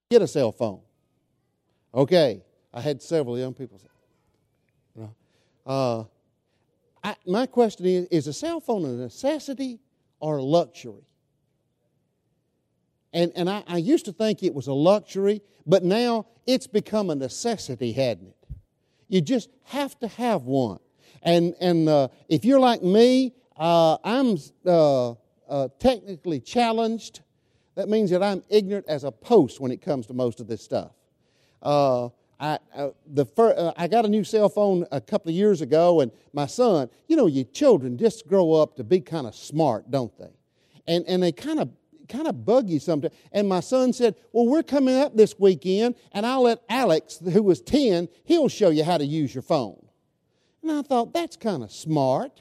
get a cell phone? Okay, I had several young people say, you know, my question is a cell phone a necessity or a luxury? And I used to think it was a luxury, but now it's become a necessity, hadn't it? You just have to have one. And if you're like me, I'm technically challenged. That means that I'm ignorant as a post when it comes to most of this stuff. I got a new cell phone a couple of years ago, and my son, your children just grow up to be kind of smart, don't they? And they kind of bug you sometimes. And my son said, well, we're coming up this weekend, and I'll let Alex, who was 10, he'll show you how to use your phone. And I thought, that's kind of smart,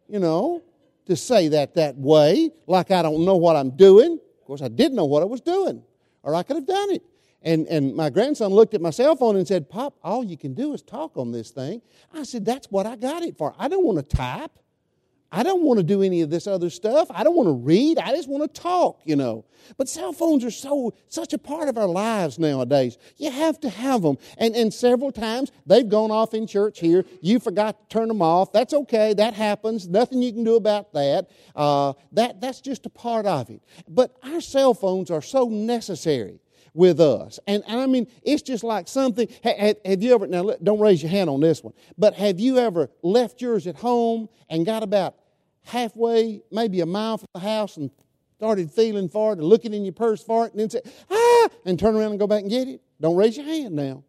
to say that way, like I don't know what I'm doing. Of course, I didn't know what I was doing, or I could have done it. And my grandson looked at my cell phone and said, Pop, all you can do is talk on this thing. I said, that's what I got it for. I don't want to type. I don't want to do any of this other stuff. I don't want to read. I just want to talk, But cell phones are such a part of our lives nowadays. You have to have them. And several times they've gone off in church here. You forgot to turn them off. That's okay. That happens. Nothing you can do about that. That's just a part of it. But our cell phones are so necessary with us. And I mean, it's just like something. Have you ever, now don't raise your hand on this one, but have you ever left yours at home and got about halfway, maybe a mile from the house, and started feeling for it and looking in your purse for it, and then say, and turn around and go back and get it? Don't raise your hand now.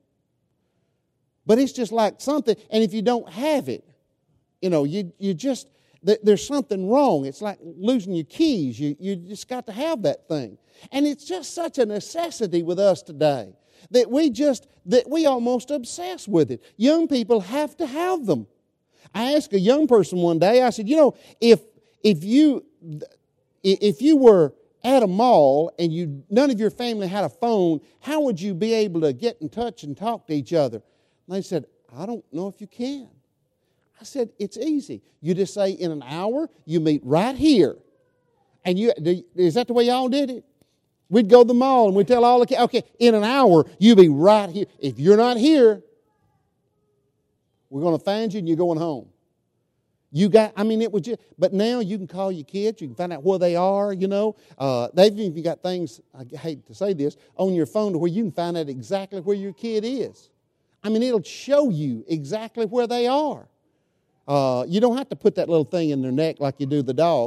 But it's just like something, and if you don't have it, you just, there's something wrong. It's like losing your keys. You just got to have that thing. And it's just such a necessity with us today that we almost obsess with it. Young people have to have them. I asked a young person one day, I said, if you were at a mall and none of your family had a phone, how would you be able to get in touch and talk to each other? And they said, I don't know if you can. I said, it's easy. You just say in an hour, you meet right here. And is that the way y'all did it? We'd go to the mall and we'd tell all the kids, okay, in an hour, you be right here. If you're not here, we're going to find you and you're going home. It was just, but now you can call your kids, you can find out where they are, They've even got things, I hate to say this, on your phone to where you can find out exactly where your kid is. It'll show you exactly where they are. You don't have to put that little thing in their neck like you do the dog.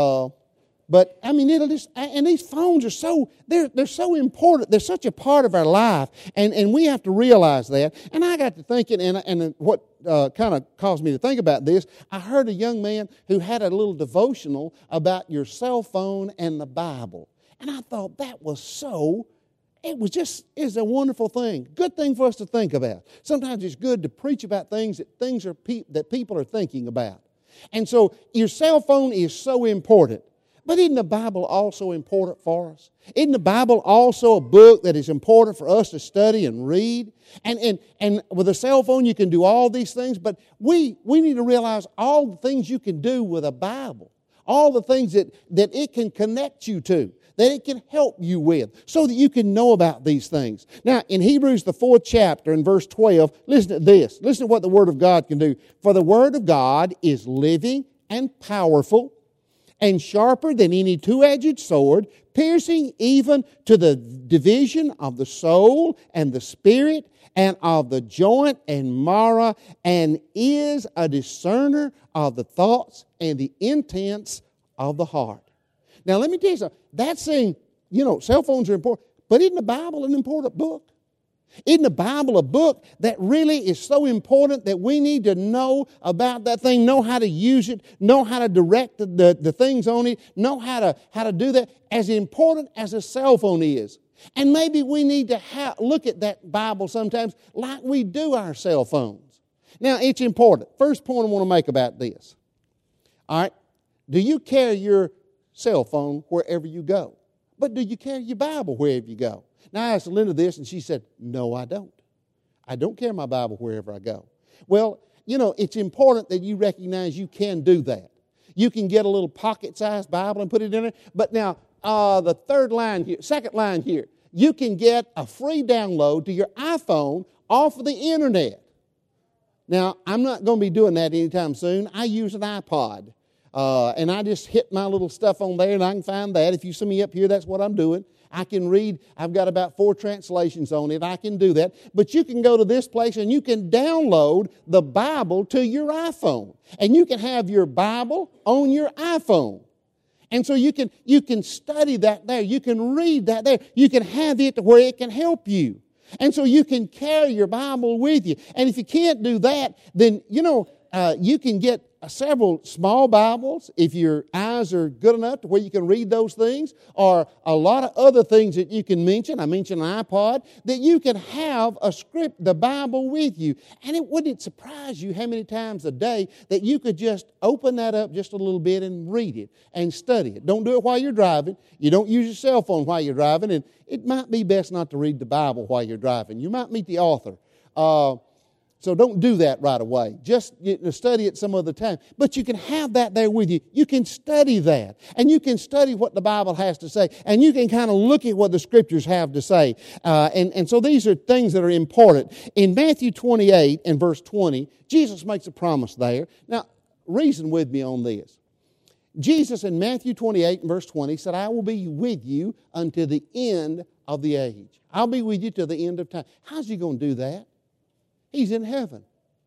But it'll just, and these phones are they're so important. They're such a part of our life, and we have to realize that. And I got to thinking, and what kind of caused me to think about this, I heard a young man who had a little devotional about your cell phone and the Bible. And I thought that was it's a wonderful thing. Good thing for us to think about. Sometimes it's good to preach about things that people are thinking about. And so your cell phone is so important. But isn't the Bible also important for us? Isn't the Bible also a book that is important for us to study and read? And with a cell phone you can do all these things, but we need to realize all the things you can do with a Bible. All the things that it can connect you to, that it can help you with, so that you can know about these things. Now, in Hebrews, the 4th chapter, in verse 12, listen to this. Listen to what the Word of God can do. For the Word of God is living and powerful, and sharper than any two-edged sword, piercing even to the division of the soul and the spirit and of the joint and marrow, and is a discerner of the thoughts and the intents of the heart. Now, let me tell you something. That's saying, cell phones are important, but isn't the Bible an important book? Isn't the Bible a book that really is so important that we need to know about that thing, know how to use it, know how to direct the things on it, know how to do that, as important as a cell phone is? And maybe we need to look at that Bible sometimes like we do our cell phones. Now, it's important. First point I want to make about this. All right, do you carry your cell phone wherever you go? But do you carry your Bible wherever you go? Now, I asked Linda this, and she said, no, I don't. I don't carry my Bible wherever I go. Well, it's important that you recognize you can do that. You can get a little pocket-sized Bible and put it in there. But now, the second line here, you can get a free download to your iPhone off of the internet. Now, I'm not going to be doing that anytime soon. I use an iPod, and I just hit my little stuff on there, and I can find that. If you see me up here, that's what I'm doing. I can read. I've got about 4 translations on it. I can do that. But you can go to this place, and you can download the Bible to your iPhone. And you can have your Bible on your iPhone. And so you can study that there. You can read that there. You can have it where it can help you. And so you can carry your Bible with you. And if you can't do that, then, you can get several small Bibles if your eyes are good enough to where you can read those things, or a lot of other things that you can mention. I mentioned an iPod, that you can have the Bible with you. And it wouldn't surprise you how many times a day that you could just open that up just a little bit and read it and study it. Don't do it while you're driving. You don't use your cell phone while you're driving, and it might be best not to read the Bible while you're driving. You might meet the author. So don't do that right away. Just study it some other time. But you can have that there with you. You can study that. And you can study what the Bible has to say. And you can kind of look at what the Scriptures have to say. And so these are things that are important. In Matthew 28 and verse 20, Jesus makes a promise there. Now, reason with me on this. Jesus in Matthew 28 and verse 20 said, I will be with you until the end of the age. I'll be with you till the end of time. How's He going to do that? He's in heaven.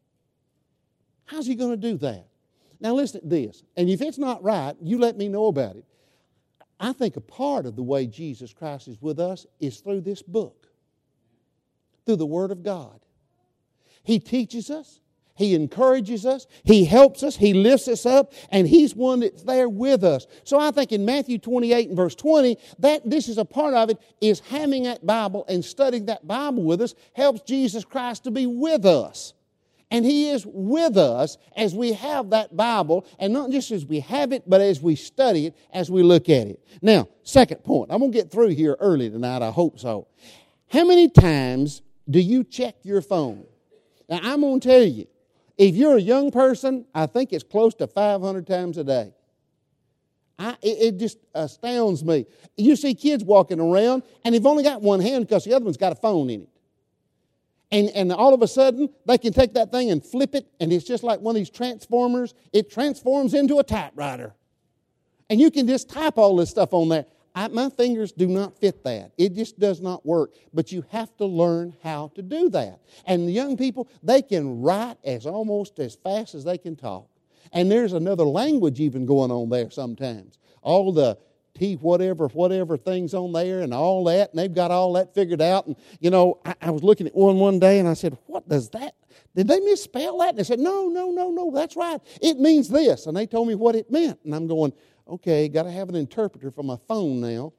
How's He going to do that? Now listen to this. And if it's not right, you let me know about it. I think a part of the way Jesus Christ is with us is through this book. Through the Word of God. He teaches us. He encourages us. He helps us. He lifts us up. And He's one that's there with us. So I think in Matthew 28 and verse 20, that this is a part of it, is having that Bible and studying that Bible with us helps Jesus Christ to be with us. And He is with us as we have that Bible, and not just as we have it, but as we study it, as we look at it. Now, second point. I'm going to get through here early tonight. I hope so. How many times do you check your phone? Now, I'm going to tell you, if you're a young person, I think it's close to 500 times a day. It just astounds me. You see kids walking around, and they've only got one hand because the other one's got a phone in it. And all of a sudden, they can take that thing and flip it, and it's just like one of these transformers. It transforms into a typewriter. And you can just type all this stuff on there. My fingers do not fit that. It just does not work. But you have to learn how to do that. And the young people, they can write almost as fast as they can talk. And there's another language even going on there sometimes. All the whatever things on there and all that. And they've got all that figured out. And, I was looking at one day and I said, what does that? Did they misspell that? And they said, no, that's right. It means this. And they told me what it meant. And I'm going, okay, got to have an interpreter for my phone now.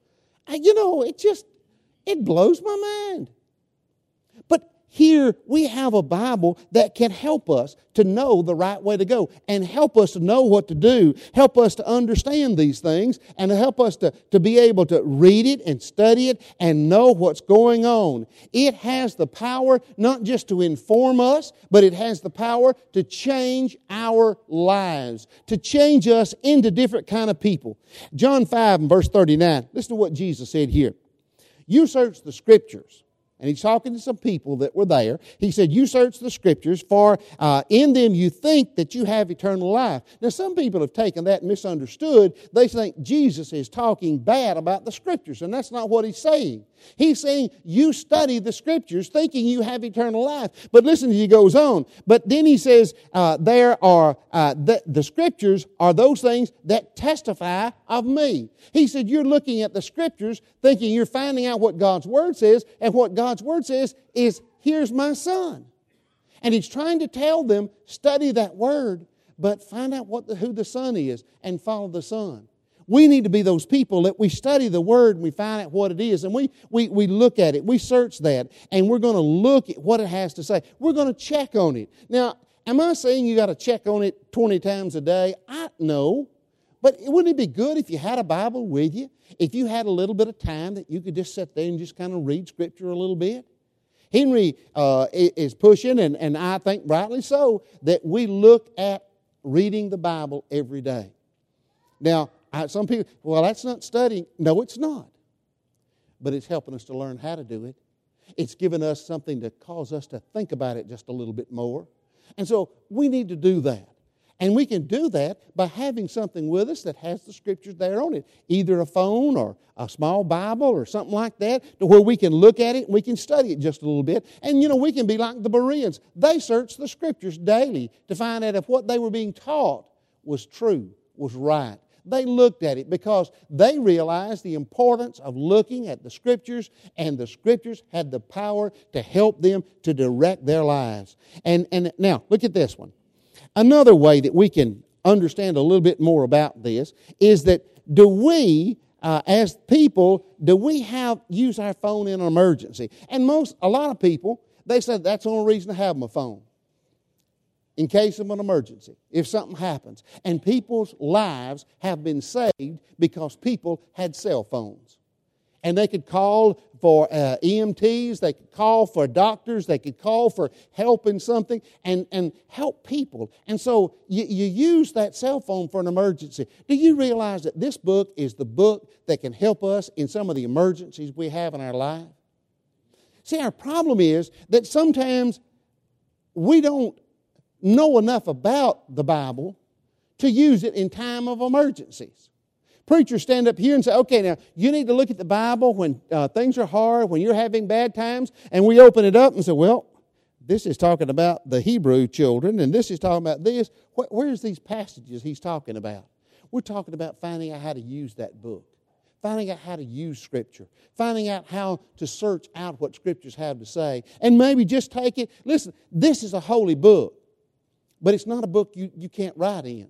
It blows my mind. But here we have a Bible that can help us to know the right way to go and help us to know what to do, help us to understand these things, and to help us to be able to read it and study it and know what's going on. It has the power not just to inform us, but it has the power to change our lives, to change us into different kind of people. John 5 and verse 39, listen to what Jesus said here. You search the Scriptures. And He's talking to some people that were there. He said, you search the Scriptures, for in them you think that you have eternal life. Now, some people have taken that and misunderstood. They think Jesus is talking bad about the Scriptures, and that's not what He's saying. He's saying you study the Scriptures thinking you have eternal life. But listen, He goes on. But then He says the Scriptures are those things that testify of me. He said you're looking at the Scriptures thinking you're finding out what God's Word says, and what God's Word says is, here's my Son. And He's trying to tell them, study that Word, but find out who the Son is and follow the Son. We need to be those people that we study the Word and we find out what it is. And we look at it. We search that. And we're going to look at what it has to say. We're going to check on it. Now, am I saying you got to check on it 20 times a day? No. But wouldn't it be good if you had a Bible with you? If you had a little bit of time that you could just sit there and just kind of read Scripture a little bit? Henry is pushing, and I think rightly so, that we look at reading the Bible every day. Now, some people, well, that's not studying. No, it's not. but it's helping us to learn how to do it. It's given us something to cause us to think about it just a little bit more. And so we need to do that. And we can do that by having something with us that has the Scriptures there on it. Either a phone or a small Bible or something like that, to where we can look at it and we can study it just a little bit. And, we can be like the Bereans. They searched the Scriptures daily to find out if what they were being taught was true, was right. They looked at it because they realized the importance of looking at the Scriptures, and the Scriptures had the power to help them to direct their lives. And now, look at this one. Another way that we can understand a little bit more about this is that do we, as people, use our phone in an emergency? And a lot of people, they said that's the only reason to have a phone. In case of an emergency, if something happens. And people's lives have been saved because people had cell phones. And they could call for EMTs, they could call for doctors, they could call for help in something and help people. And so you use that cell phone for an emergency. Do you realize that this book is the book that can help us in some of the emergencies we have in our life? See, our problem is that sometimes we don't know enough about the Bible to use it in time of emergencies. Preachers stand up here and say, okay, now you need to look at the Bible when things are hard, when you're having bad times, and we open it up and say, well, this is talking about the Hebrew children, and this is talking about this. Where's these passages he's talking about? We're talking about finding out how to use that book, finding out how to use Scripture, finding out how to search out what Scriptures have to say, and maybe just take it. Listen, this is a holy book, but it's not a book you can't write in.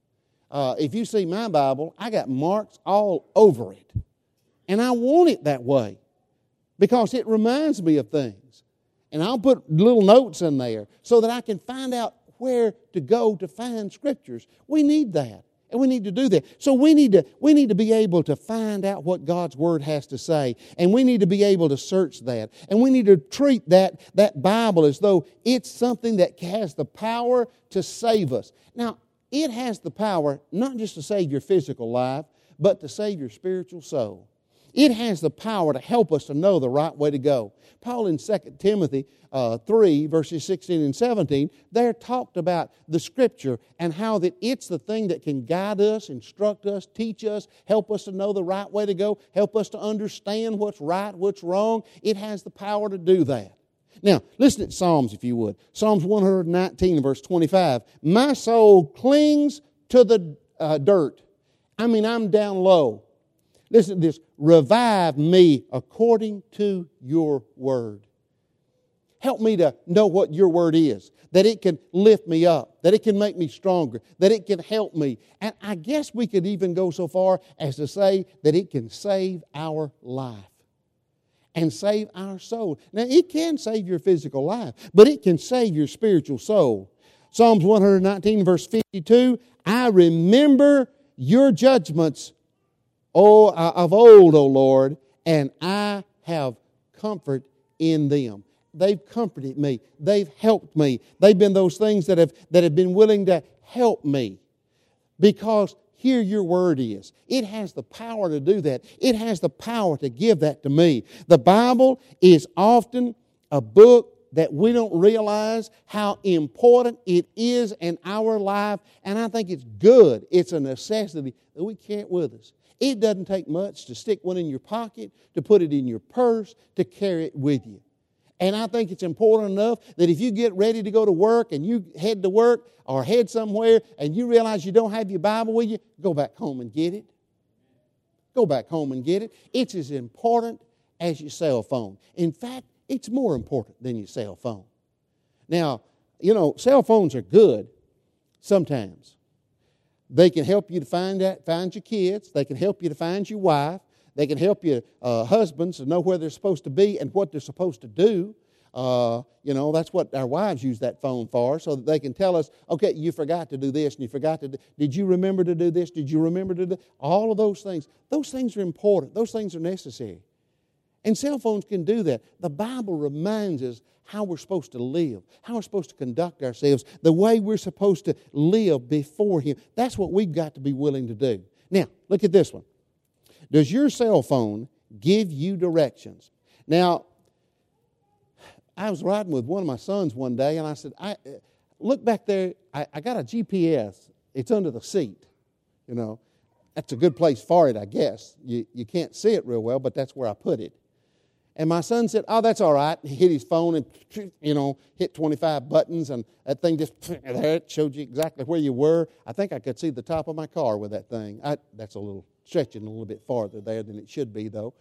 If you see my Bible, I got marks all over it. And I want it that way because it reminds me of things. And I'll put little notes in there so that I can find out where to go to find Scriptures. We need that. And we need to do that. So we need to be able to find out what God's Word has to say. And we need to be able to search that. And we need to treat that Bible as though it's something that has the power to save us. Now, it has the power not just to save your physical life, but to save your spiritual soul. It has the power to help us to know the right way to go. Paul in 2 Timothy 3, verses 16 and 17, there talked about the Scripture and how that it's the thing that can guide us, instruct us, teach us, help us to know the right way to go, help us to understand what's right, what's wrong. It has the power to do that. Now, listen to Psalms, if you would. Psalms 119, verse 25. My soul clings to the dirt. I'm down low. Listen to this. Revive me according to your word. Help me to know what your word is, that it can lift me up, that it can make me stronger, that it can help me. And I guess we could even go so far as to say that it can save our life and save our soul. Now, it can save your physical life, but it can save your spiritual soul. Psalms 119, verse 52, I remember your judgments of old, O Lord, and I have comfort in them. They've comforted me. They've helped me. They've been those things that have been willing to help me. Because here your word is. It has the power to do that. It has the power to give that to me. The Bible is often a book that we don't realize how important it is in our life. And I think it's good. It's a necessity that we carry it with us. It doesn't take much to stick one in your pocket, to put it in your purse, to carry it with you. And I think it's important enough that if you get ready to go to work and you head to work or head somewhere and you realize you don't have your Bible with you, go back home and get it. Go back home and get it. It's as important as your cell phone. In fact, it's more important than your cell phone. Now, cell phones are good sometimes. They can help you to find your kids. They can help you to find your wife. They can help you husbands to know where they're supposed to be and what they're supposed to do. That's what our wives use that phone for, so that they can tell us, okay, you forgot to do this and you forgot to do. Did you remember to do this? Did you remember to do all of those things? Those things are important. Those things are necessary. And cell phones can do that. The Bible reminds us how we're supposed to live, how we're supposed to conduct ourselves, the way we're supposed to live before Him. That's what we've got to be willing to do. Now, look at this one. Does your cell phone give you directions. Now, I was riding with one of my sons one day, and I said, look back there. I got a GPS. It's under the seat, you know. That's a good place for it, I guess. You can't see it real well, but that's where I put it. And my son said, oh, that's all right. He hit his phone and, hit 25 buttons, and that thing just, there, it showed you exactly where you were. I think I could see the top of my car with that thing. That's a little stretching a little bit farther there than it should be, though.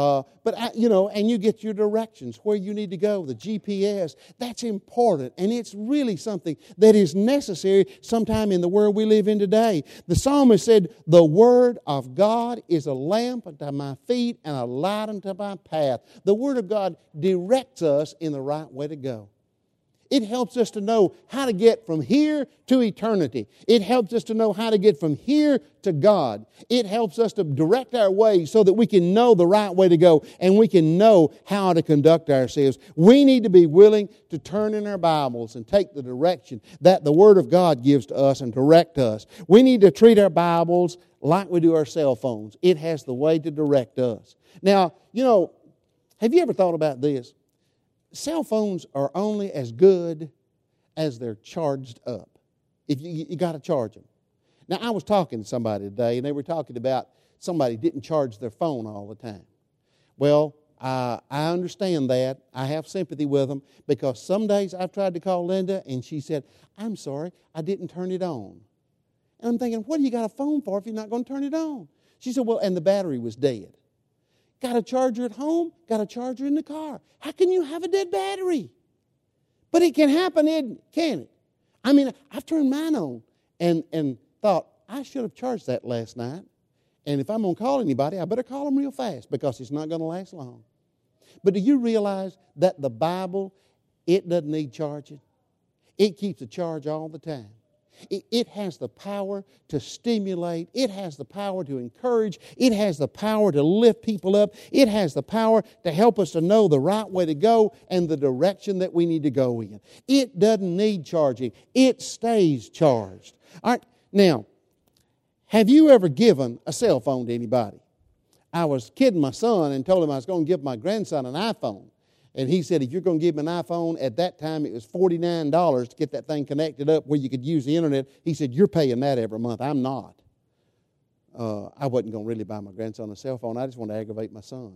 And you get your directions, where you need to go, the GPS. That's important, and it's really something that is necessary sometime in the world we live in today. The psalmist said, the Word of God is a lamp unto my feet and a light unto my path. The Word of God directs us in the right way to go. It helps us to know how to get from here to eternity. It helps us to know how to get from here to God. It helps us to direct our way so that we can know the right way to go and we can know how to conduct ourselves. We need to be willing to turn in our Bibles and take the direction that the Word of God gives to us and direct us. We need to treat our Bibles like we do our cell phones. It has the way to direct us. Now, have you ever thought about this? Cell phones are only as good as they're charged up. If you got to charge them. Now, I was talking to somebody today, and they were talking about somebody didn't charge their phone all the time. Well, I understand that. I have sympathy with them because some days I've tried to call Linda, and she said, I'm sorry, I didn't turn it on. And I'm thinking, what do you got a phone for if you're not going to turn it on? She said, well, and the battery was dead. Got a charger at home, got a charger in the car. How can you have a dead battery? But it can happen, can't it? I mean, I've turned mine on and thought, I should have charged that last night. And if I'm going to call anybody, I better call them real fast because it's not going to last long. But do you realize that the Bible, it doesn't need charging? It keeps a charge all the time. It has the power to stimulate. It has the power to encourage. It has the power to lift people up. It has the power to help us to know the right way to go and the direction that we need to go in. It doesn't need charging. It stays charged. All right. Now, have you ever given a cell phone to anybody? I was kidding my son and told him I was going to give my grandson an iPhone. And he said, if you're going to give him an iPhone, at that time it was $49 to get that thing connected up where you could use the internet. He said, you're paying that every month. I'm not. I wasn't going to really buy my grandson a cell phone. I just wanted to aggravate my son.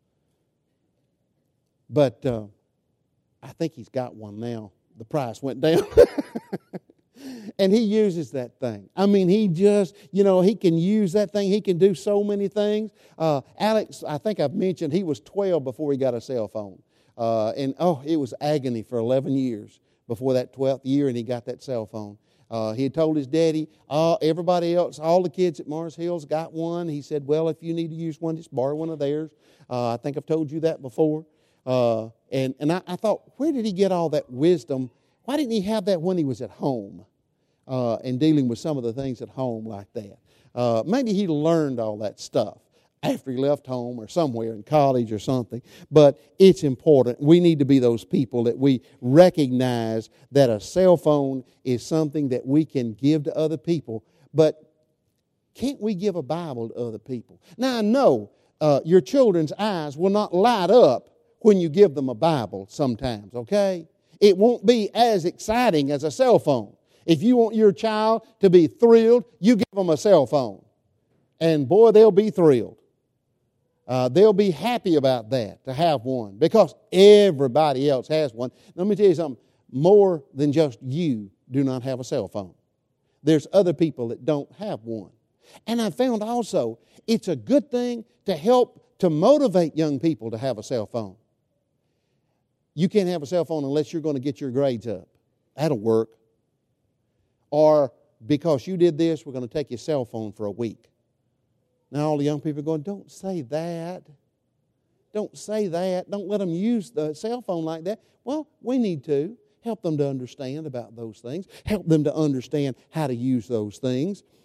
But I think he's got one now. The price went down. And he uses that thing. I mean, he just, he can use that thing. He can do so many things. Alex, I think I've mentioned, he was 12 before he got a cell phone. It was agony for 11 years before that 12th year, and he got that cell phone. He had told his daddy, everybody else, all the kids at Mars Hills got one. He said, well, if you need to use one, just borrow one of theirs. I think I've told you that before. And I thought, where did he get all that wisdom? Why didn't he have that when he was at home and dealing with some of the things at home like that? Maybe he learned all that stuff after he left home or somewhere in college or something. But it's important. We need to be those people that we recognize that a cell phone is something that we can give to other people. But can't we give a Bible to other people? Now, I know your children's eyes will not light up when you give them a Bible sometimes, okay? It won't be as exciting as a cell phone. If you want your child to be thrilled, you give them a cell phone. And boy, they'll be thrilled. They'll be happy about that, to have one, because everybody else has one. Let me tell you something. More than just you do not have a cell phone. There's other people that don't have one. And I found also it's a good thing to help to motivate young people to have a cell phone. You can't have a cell phone unless you're going to get your grades up. That'll work. Or because you did this, we're going to take your cell phone for a week. Now all the young people are going, don't say that. Don't say that. Don't let them use the cell phone like that. Well, we need to help them to understand about those things. Help them to understand how to use those things.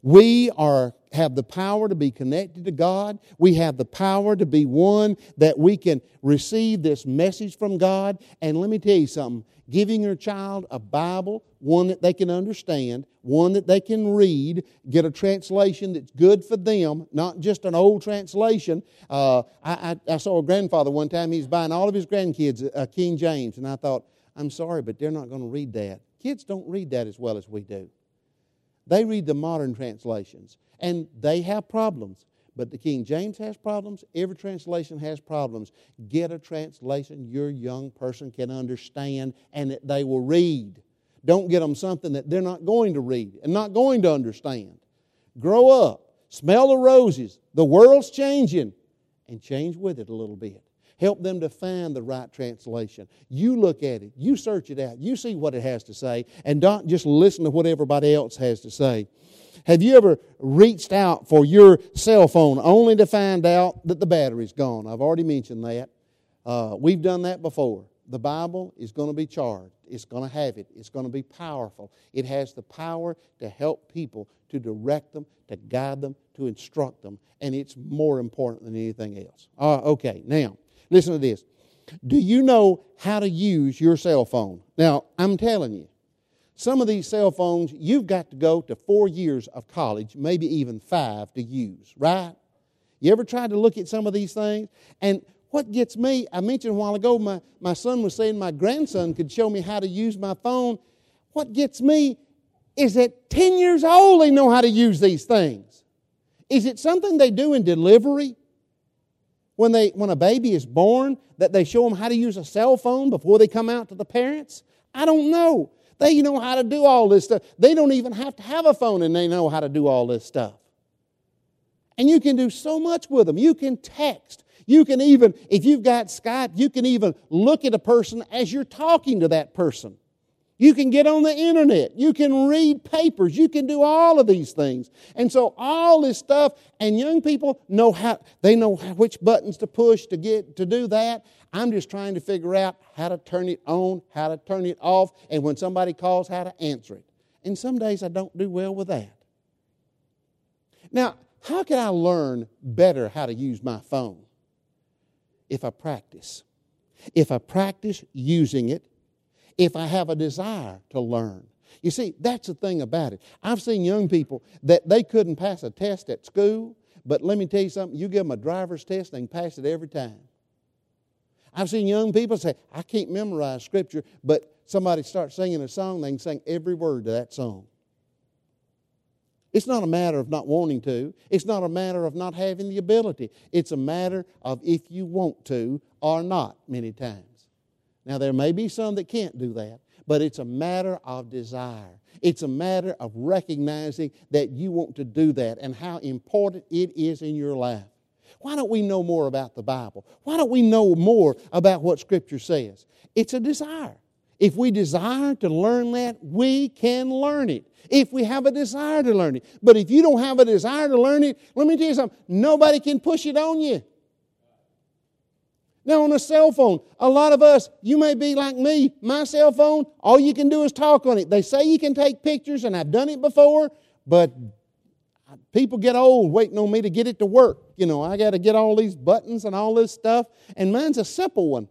We have the power to be connected to God. We have the power to be one that we can receive this message from God. And let me tell you something. Giving your child a Bible, one that they can understand, one that they can read, get a translation that's good for them, not just an old translation. I saw a grandfather one time, he's buying all of his grandkids a King James, and I thought, I'm sorry, but they're not going to read that. Kids don't read that as well as we do. They read the modern translations, and they have problems. But the King James has problems. Every translation has problems. Get a translation your young person can understand and that they will read. Don't get them something that they're not going to read and not going to understand. Grow up. Smell the roses. The world's changing. And change with it a little bit. Help them to find the right translation. You look at it. You search it out. You see what it has to say. And don't just listen to what everybody else has to say. Have you ever reached out for your cell phone only to find out that the battery's gone? I've already mentioned that. We've done that before. The Bible is going to be charged. It's going to have it. It's going to be powerful. It has the power to help people, to direct them, to guide them, to instruct them. And it's more important than anything else. Okay, now, listen to this. Do you know how to use your cell phone? Now, I'm telling you, some of these cell phones, you've got to go to 4 years of college, maybe even 5 to use, right? You ever tried to look at some of these things? And what gets me, I mentioned a while ago, my son was saying my grandson could show me how to use my phone. What gets me is at 10 years old they know how to use these things. Is it something they do in delivery? When a baby is born, that they show them how to use a cell phone before they come out to the parents? I don't know. They know how to do all this stuff. They don't even have to have a phone and they know how to do all this stuff. And you can do so much with them. You can text. You can even, if you've got Skype, you can even look at a person as you're talking to that person. You can get on the internet. You can read papers. You can do all of these things. And so all this stuff, and young people know which buttons to push to do that. I'm just trying to figure out how to turn it on, how to turn it off, and when somebody calls, how to answer it. And some days I don't do well with that. Now, how can I learn better how to use my phone? If I practice. If I practice using it, if I have a desire to learn. You see, that's the thing about it. I've seen young people that they couldn't pass a test at school, but let me tell you something, you give them a driver's test, they can pass it every time. I've seen young people say, I can't memorize Scripture, but somebody starts singing a song, they can sing every word to that song. It's not a matter of not wanting to. It's not a matter of not having the ability. It's a matter of if you want to or not many times. Now, there may be some that can't do that, but it's a matter of desire. It's a matter of recognizing that you want to do that and how important it is in your life. Why don't we know more about the Bible? Why don't we know more about what Scripture says? It's a desire. If we desire to learn that, we can learn it. If we have a desire to learn it. But if you don't have a desire to learn it, let me tell you something, nobody can push it on you. Now on a cell phone, a lot of us, you may be like me, my cell phone, all you can do is talk on it. They say you can take pictures, and I've done it before, but people get old waiting on me to get it to work. You know, I got to get all these buttons and all this stuff, and mine's a simple one.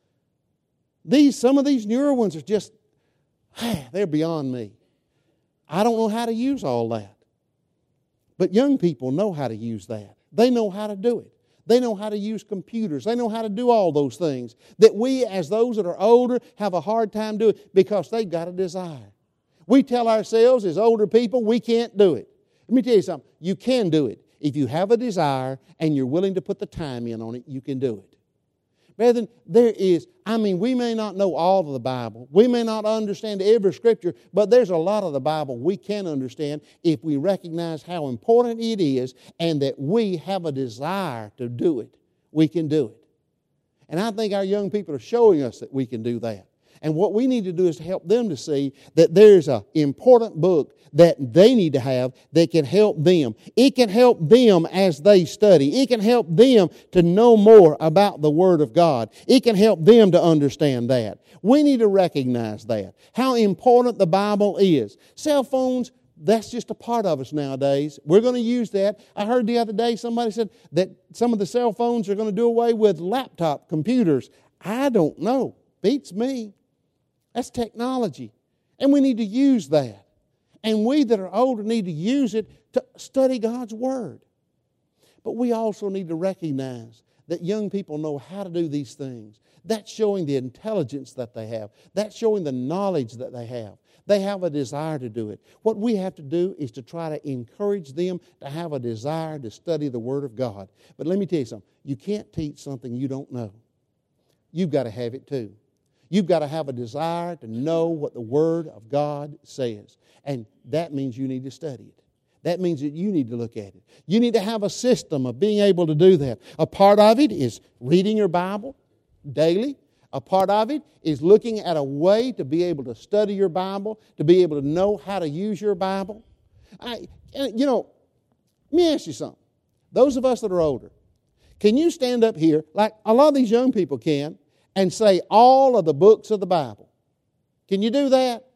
Some of these newer ones are just, they're beyond me. I don't know how to use all that. But young people know how to use that. They know how to do it. They know how to use computers. They know how to do all those things that we, as those that are older, have a hard time doing because they've got a desire. We tell ourselves as older people we can't do it. Let me tell you something. You can do it. If you have a desire and you're willing to put the time in on it, you can do it. Brethren, we may not know all of the Bible. We may not understand every Scripture, but there's a lot of the Bible we can understand if we recognize how important it is and that we have a desire to do it. We can do it. And I think our young people are showing us that we can do that. And what we need to do is to help them to see that there's an important book that they need to have that can help them. It can help them as they study. It can help them to know more about the Word of God. It can help them to understand that. We need to recognize that, how important the Bible is. Cell phones That's just a part of us nowadays. We're going to use that. I heard the other day somebody said that some of the cell phones are going to do away with laptop computers. I don't know. Beats me. That's technology. And we need to use that. And we that are older need to use it to study God's Word. But we also need to recognize that young people know how to do these things. That's showing the intelligence that they have. That's showing the knowledge that they have. They have a desire to do it. What we have to do is to try to encourage them to have a desire to study the Word of God. But let me tell you something. You can't teach something you don't know. You've got to have it too. You've got to have a desire to know what the Word of God says. And that means you need to study it. That means that you need to look at it. You need to have a system of being able to do that. A part of it is reading your Bible daily. A part of it is looking at a way to be able to study your Bible, to be able to know how to use your Bible. Let me ask you something. Those of us that are older, can you stand up here, like a lot of these young people can, and say all of the books of the Bible? Can you do that?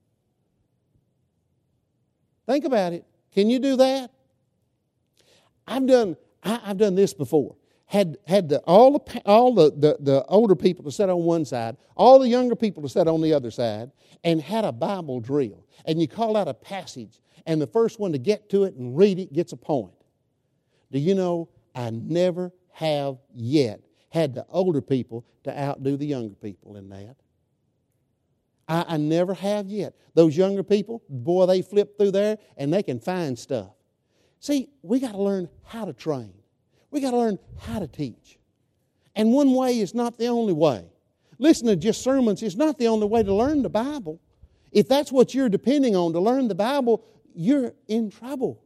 Think about it. Can you do that? I've done this before. Had all the older people to sit on one side, all the younger people to sit on the other side, and had a Bible drill. And you call out a passage, and the first one to get to it and read it gets a point. Do you know, I never have yet had the older people to outdo the younger people in that. I never have yet. Those younger people, boy, they flip through there and they can find stuff. See, we got to learn how to train. We got to learn how to teach. And one way is not the only way. Listen to just sermons is not the only way to learn the Bible. If that's what you're depending on to learn the Bible, you're in trouble.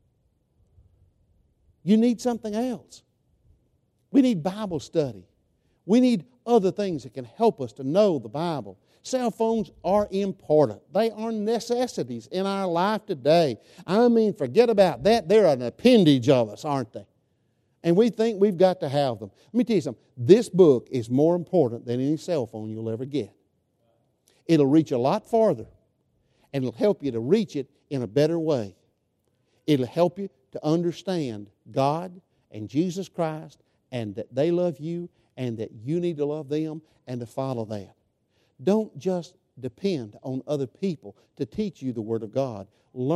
You need something else. We need Bible study. We need other things that can help us to know the Bible. Cell phones are important. They are necessities in our life today. I mean, forget about that. They're an appendage of us, aren't they? And we think we've got to have them. Let me tell you something. This book is more important than any cell phone you'll ever get. It'll reach a lot farther, and it'll help you to reach it in a better way. It'll help you to understand God and Jesus Christ, and that they love you, and that you need to love them and to follow that. Don't just depend on other people to teach you the Word of God. Learn